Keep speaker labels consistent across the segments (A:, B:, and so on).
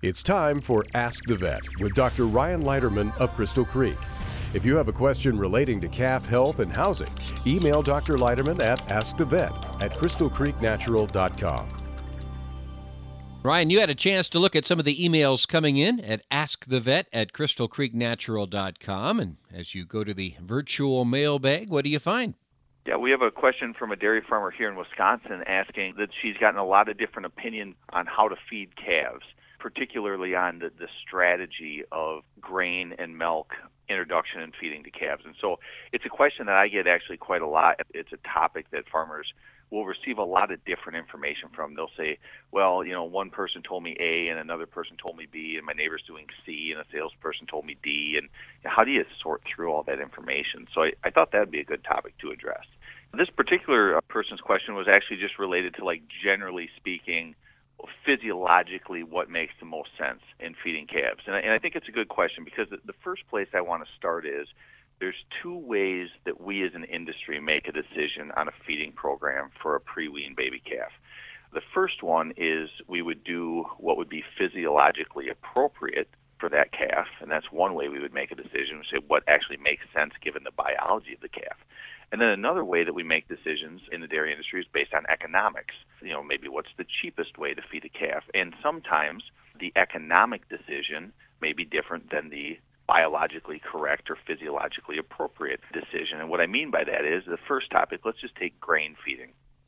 A: It's time for Ask the Vet with Dr. Ryan Leiterman of Crystal Creek. If you have a question relating to calf health and housing, email Dr. Leiterman at askthevet@crystalcreeknatural.com.
B: Ryan, you had a chance to look at some of the emails coming in at askthevet@crystalcreeknatural.com. And as you go to the virtual mailbag, what do you find?
C: Yeah, we have a question from a dairy farmer here in Wisconsin asking that she's gotten a lot of different opinions on how to feed calves, particularly on the strategy of grain and milk introduction and feeding to calves. And so it's a question that I get actually quite a lot. It's a topic that farmers will receive a lot of different information from. They'll say, well, one person told me A and another person told me B and my neighbor's doing C and a salesperson told me D. And how do you sort through all that information? So I thought that would be a good topic to address. This particular person's question was actually just related to, generally speaking, physiologically what makes the most sense in feeding calves. And I think it's a good question because the first place I want to start is there's two ways that we as an industry make a decision on a feeding program for a pre-wean baby calf. The first one is we would do what would be physiologically appropriate for that calf, and that's one way we would make a decision, say what actually makes sense given the biology of the calf. And then another way that we make decisions in the dairy industry is based on economics. Maybe what's the cheapest way to feed a calf. And sometimes the economic decision may be different than the biologically correct or physiologically appropriate decision. And what I mean by that is the first topic, let's just take grain feeding.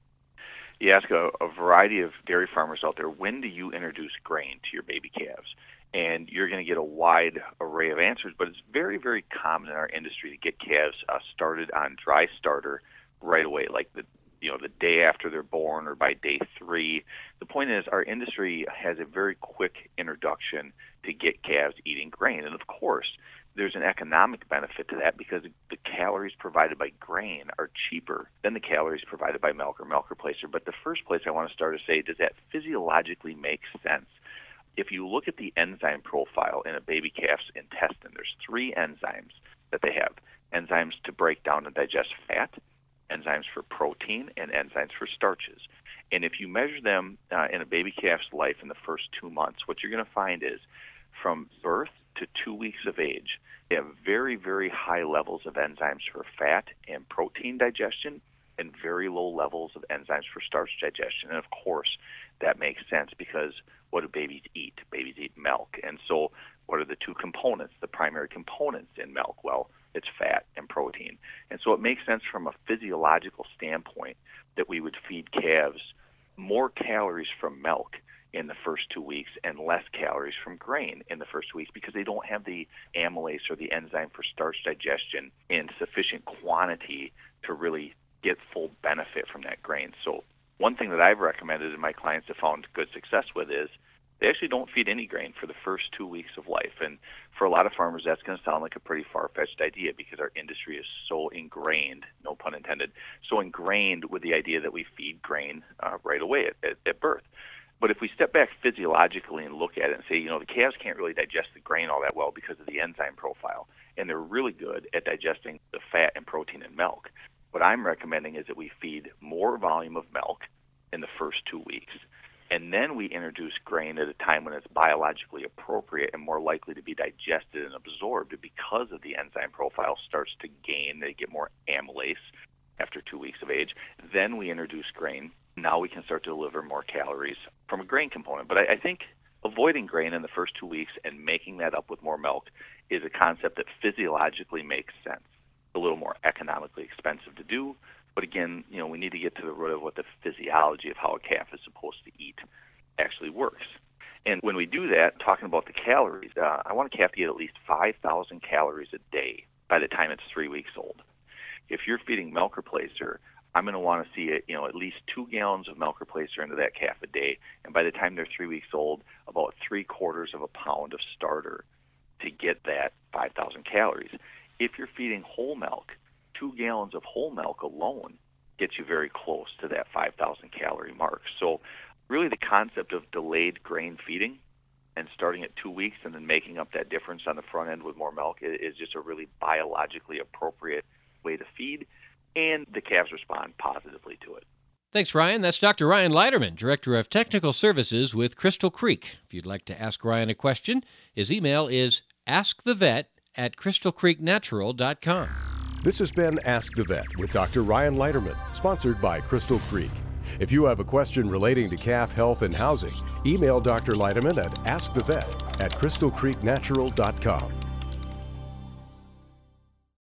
C: You ask a variety of dairy farmers out there, when do you introduce grain to your baby calves? And you're going to get a wide array of answers, but it's very, very common in our industry to get calves started on dry starter right away, like the day after they're born or by day 3. The point is our industry has a very quick introduction to get calves eating grain. And of course, there's an economic benefit to that because the calories provided by grain are cheaper than the calories provided by milk or milk replacer. But the first place I want to start is say, does that physiologically make sense? If you look at the enzyme profile in a baby calf's intestine, there's 3 enzymes that they have. Enzymes to break down and digest fat, enzymes for protein, and enzymes for starches. And if you measure them in a baby calf's life in the first 2 months, what you're going to find is from birth to 2 weeks of age, they have very, very high levels of enzymes for fat and protein digestion and very low levels of enzymes for starch digestion. And of course, that makes sense because what do babies eat? Babies eat milk. And so what are the 2 components, the primary components in milk? Well, it's fat and protein. And so it makes sense from a physiological standpoint that we would feed calves more calories from milk in the first 2 weeks and less calories from grain in the first 2 weeks because they don't have the amylase or the enzyme for starch digestion in sufficient quantity to really get full benefit from that grain. So one thing that I've recommended and my clients have found good success with is they actually don't feed any grain for the first 2 weeks of life. And for a lot of farmers, that's going to sound like a pretty far-fetched idea because our industry is so ingrained, no pun intended, so ingrained with the idea that we feed grain right away at birth. But if we step back physiologically and look at it and say, the calves can't really digest the grain all that well because of the enzyme profile, and they're really good at digesting the fat and protein in milk. What I'm recommending is that we feed more volume of milk in the first 2 weeks, and then we introduce grain at a time when it's biologically appropriate and more likely to be digested and absorbed because of the enzyme profile starts to gain. They get more amylase after 2 weeks of age. Then we introduce grain. Now we can start to deliver more calories from a grain component. But I think avoiding grain in the first 2 weeks and making that up with more milk is a concept that physiologically makes sense. A little more economically expensive to do, but again, we need to get to the root of what the physiology of how a calf is supposed to eat actually works. And when we do that, talking about the calories, I want a calf to eat at least 5,000 calories a day by the time it's 3 weeks old. If you're feeding milk replacer, I'm going to want to see at least 2 gallons of milk replacer into that calf a day, and by the time they're 3 weeks old, about 3/4 of a pound of starter to get that 5,000 calories. If you're feeding whole milk, 2 gallons of whole milk alone gets you very close to that 5,000 calorie mark. So really the concept of delayed grain feeding and starting at 2 weeks and then making up that difference on the front end with more milk is just a really biologically appropriate way to feed, and the calves respond positively to it.
B: Thanks, Ryan. That's Dr. Ryan Leiterman, Director of Technical Services with Crystal Creek. If you'd like to ask Ryan a question, his email is askthevet@crystalcreeknatural.com.
A: This has been Ask the Vet with Dr. Ryan Leiterman, sponsored by Crystal Creek. If you have a question relating to calf health and housing, email Dr. Leiterman at askthevet@crystalcreeknatural.com.